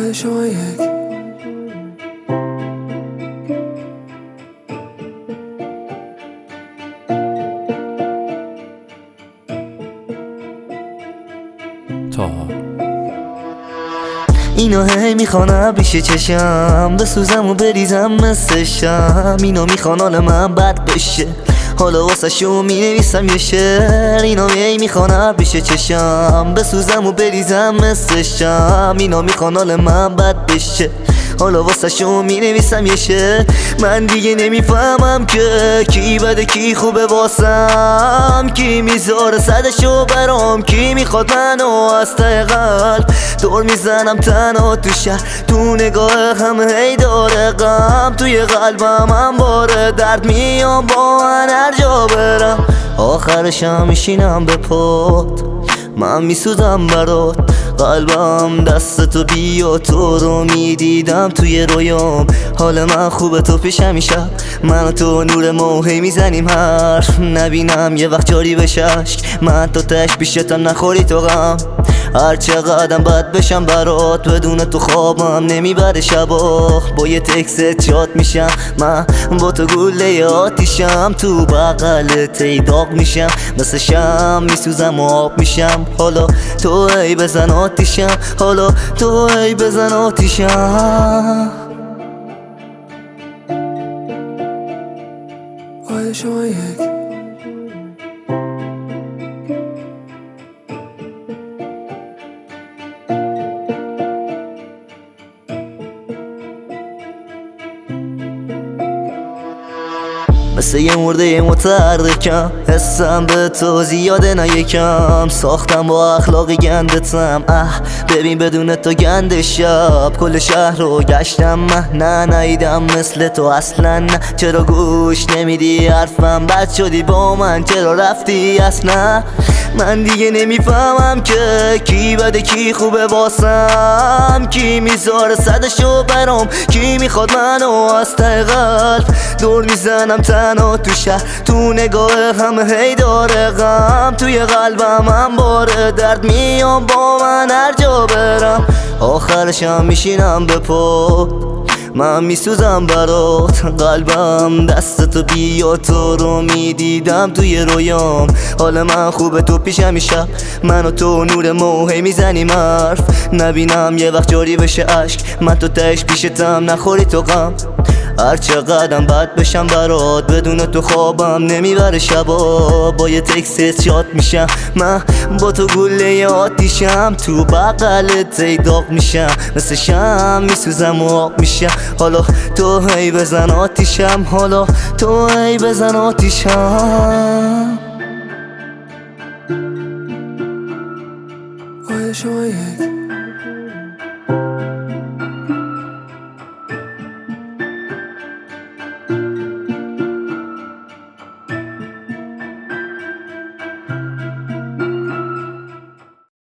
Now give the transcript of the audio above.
شما یک اینو هی میخوانم پیش چشم بسوزم و بریزم مثل شم. اینو میخوان حال من بد بشه، حالا واسه شو مینویسم یه شعر. اینو هی میخوانم پیش چشم بسوزم و بریزم مثل شم. اینو میخوان حال من بد بشه، حالا واسه شو مینویسم یه شعر. من دیگه نمیفهمم که کی بده کی خوبه واسم، کی میذاره صدشو برام، کی میخواد منو از ته قلب. دور میزنم تنها تو شهر، تو نگاه همه هی داره غم. توی قلبم هم باره درد میام با من هر جا برم. آخرشم میشینم به پات، من میسوزم برات. قلبم دست تو بیا، تو رو میدیدم توی رویام. حال من خوبه تو پیشم میشم، من و تو نور موهی میزنیم حرف. نبینم یه وقت جاری بشه عشق، من تو تش پیشتم نخوری تو غم. هر چقدرم بد بشم برات، بدون تو خوابم نمیبره شبا. با یه تکست شاد میشم، من با تو گوله آتیشم. تو بغلت ای داغ میشم، مثل شم میسوزم و آب میشم. حالا تو ای بزن آتیشم، حالا تو ای بزن آتیشم. شما یک مثل یه مرده متحرکم، حسم به تو زیاده نیکم. ساختم با اخلاقی گندتم، ببین بدون تو گند شب. کل شهر رو گشتم، نه نیدم مثل تو اصلا. نه چرا گوش نمیدی حرفم، بد شدی با من چرا رفتی اصلا. من دیگه نمیفهمم که کی بده کی خوبه واسم، کی میذاره صدشو برام، کی میخواد منو از ته قلب. دور میزنم تنها تو شهر، تو نگاه همه هی داره غم. توی قلبم هم باره درد میام با من هر جا برم. آخرشم میشینم به پات، من میسوزم برات. قلبم دست تو بیا، تو رو میدیدم توی رویام. حال من خوبه تو پیشم میشم، من و تو نور موهی میزنیم حرف. نبینم یه وقت جاری بشه عشق، من تو تش پیشتم نخوری تو غم. هر چقدرم بد بشم برات، بدون تو خوابم نمیبره شبا. با یه تکست شاد میشم، من با تو گوله آتیشم. تو بغلت ای داغ میشم، مثل شم میسوزم و آب میشم. حالا تو هی بزن آتیشم، حالا تو هی بزن آتیشم. شما یک